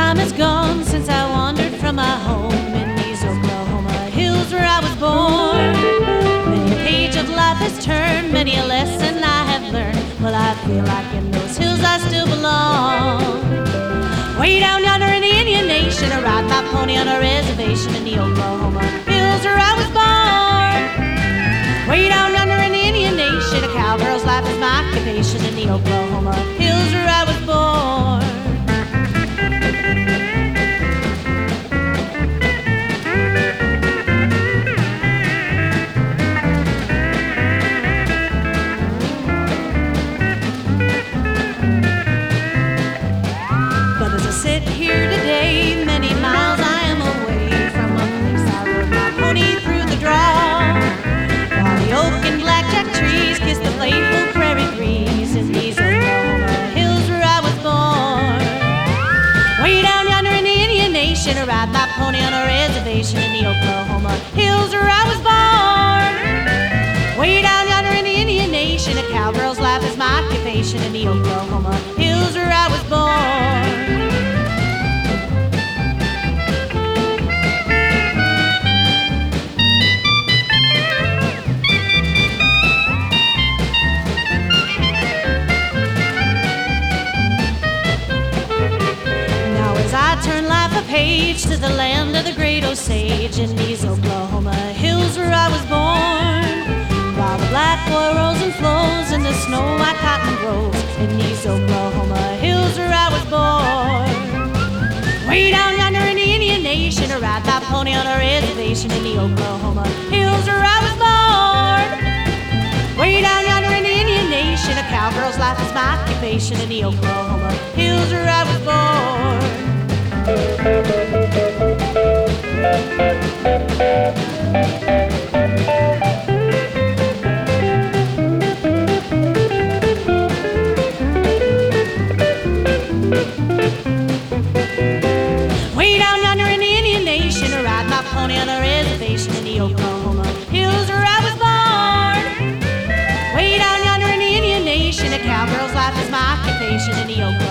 time is gone since I wandered from my home in these Oklahoma hills where I was born. Many a page of life has turned, many a lesson I have learned. Well, I feel like in those hills I still belong. Way down yonder in the Indian Nation, I ride my pony on a reservation in the Oklahoma hills where I was born. Way down yonder in the Indian Nation, a cowgirl's life is my occupation in the Oklahoma hills where I was born. But as I sit here today, many miles I am away from a place I rode my pony through the draw. While the oak and blackjack trees kiss the playful prairie breeze in these Oklahoma hills where I was born. Way down yonder in the Indian Nation, I ride my pony on a reservation in the Oklahoma hills where I was born. Way down yonder in the Indian Nation, a cowgirl's life is my occupation in the Oklahoma hills where I was born. As I turn life a page to the land of the great Osage in these Oklahoma hills where I was born, while the black oil rolls and flows and the snow white cotton grows in these Oklahoma hills where I was born. Way down yonder in the Indian Nation, I ride my pony on a reservation in the Oklahoma hills where I was born. Way down yonder in the Indian Nation, a cowgirl's life is my occupation in the Oklahoma hills where I was born. Way down yonder in the Indian Nation, I ride my pony on a reservation in the Oklahoma hills where I was born. Way down yonder in the Indian Nation, a cowgirl's life is my occupation in the Oklahoma